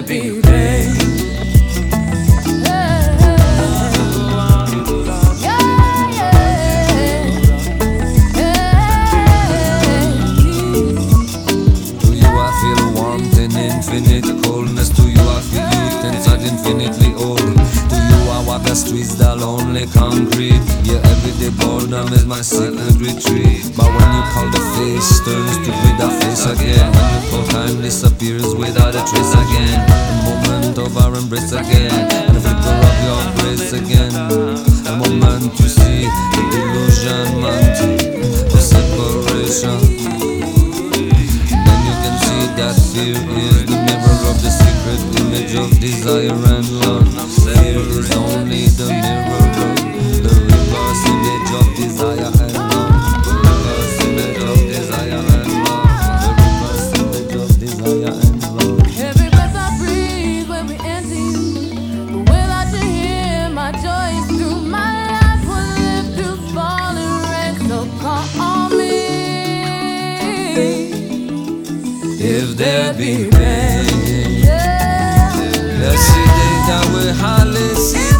there be pain, infinite coldness. To you I feel youth inside infinitely old. To you I walk the streets that lonely concrete. Yeah, everyday boredom is my secret retreat. But when you call the face turns to with a face again. When you call time disappears without a trace again. The moment of our embrace again, and the flicker of your grace again. The moment you see the illusionment, the separation. Then you can see that fear is the mirror of the secret image of desire and love. Fear is only the mirror of the reverse image of desire and love. The reverse image of desire and love. The reverse image of desire and love. every breath I breathe when we enter you. But without you here, my joy is through. My life will live through falling rain. So call on me if there be pain. Let's see that we hardly see.